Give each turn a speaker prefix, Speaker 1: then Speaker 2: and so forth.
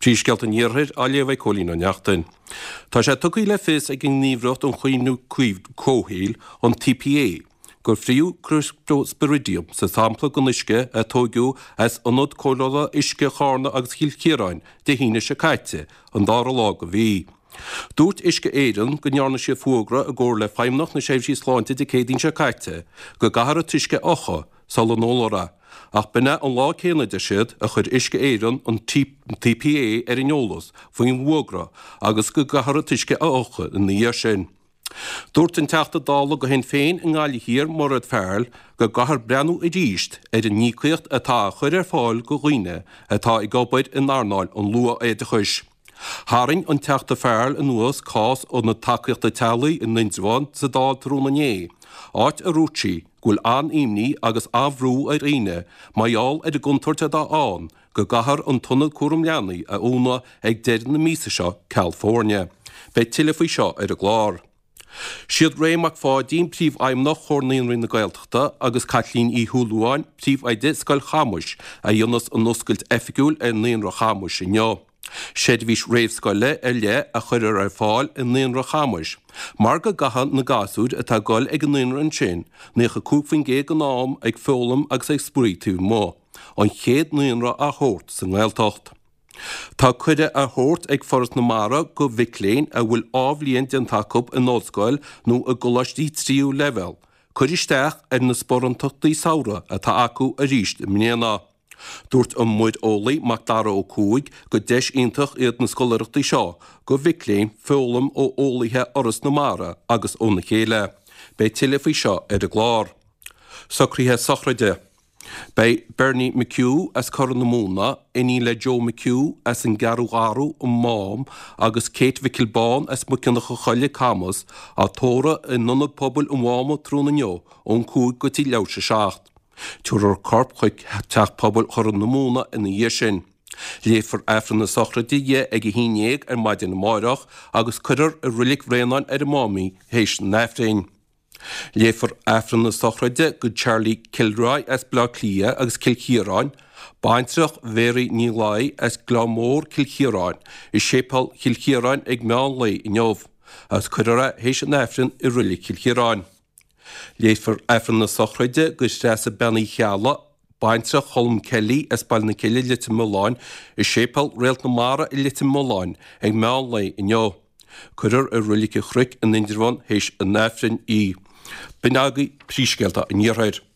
Speaker 1: Prísgelt an níorthir a léomh cólín an neachtain. Tá sé tucaí le fis ag an níomhreacht an chuoinú cóhéil an TPA, gur friú Spiridium sa sampla go isce a tógiú as anod cólála isce chána agus chilcéiráin de híine se caite an dára lá go bhí. Dúirt isce éireann go nearna sé fuagra a ggóir le feimnach na séimh sí sláinte de cédín se caite, go gahar a tuisce ocha sal an ólara. Ach bena an lá céine de siad a chur isce éireann an TPA in eolas faoin mhuagra agus go gahar a tuisce a ocha in níor sin. Dúirt an teachta dála go hen féin in gáilí hir mar ad fearl go gahar breanú i ríist an níclaocht atá chuir fáil go ghuine atá i gabbaid in Arnáil an lua éide chuis. Haring an teachta fearl in nuas cás ó na takeíochta tealaí in Nindsbhain sa dá trúnané. Áit a rútí gúil an imní agus áhrú ar aine maiall ar a gunturta dá an go gahar an tunnel cuaram leanaí a úna ag deireadh na mísa seo California. Bei tilafí seo ar a glár. Siad réimach fádín príomh aimnach chornaíon rin na Gaeltachta agus Catlín í Húlúáin príomh aide scail chamuis a dionas an nuscailt efigúil ar naonra chamuis in neo. Séad bhís réimhscoile le a chuir ar fáil in naonra chamuis. Mar go gahan na gasúd atá gáil ag an naonra an sin, nécha cúphain gé an nám ag fólam agus ag spríú mó, an chéad naonra a thórt sa Gaeltacht. Tá chuide a thórt ag forras na mara go bhicléin a bhfuil ábhlíonn den tacob in nóscoil nó a golastí tríú level, chuir isteach ar na sporantachtaí saora atá acu a ríist i mnéana. Dúirt an muid ólaí mac dara ó cúig go deis iontach iad na scoilaireachtaí seo go bhicléin fólam ó ólaithe oras na mara agus ó na chéile. Bei tilafí seo ar a glár. Socríthe sochraide. Bei Bernie McHugh as cor na múna, iní le Joe McHugh as an garú an mám agus Kate Vickelbán as mucinach a choile camas a tóra in nunad pobl an máma trúna neo ón cúig go tí leabhse seacht. Tuair ar corp chuig teach pobl chor na múna ina dhé sin. Léifar efran na sochraide ag a hínéag ar maidin na máireach agus cuidir a rilik réanáin ar a mámi héis na nefrain. Léifar efran na sochraide go Charlie Kilroy as Blá Clia agus Kilchéiráin, baintrach Mary Nílai as Glamór Kilchéiráin i sépal Kilchéiráin ag meán lei i neomh, as cuidir héis na nefrain i rilik Kilchéiráin. Léifar efran na sochraide go stresa bennaí cheala, baintrach Holm Kelly as bail na Kelly litim Moláin i sépal réalt na mara i litim Moláin ag meán lei i neomh. Cuidir a rilik a chric in Nindsbhain héis a nefrain í. Benagaí prísgelta in níorthair.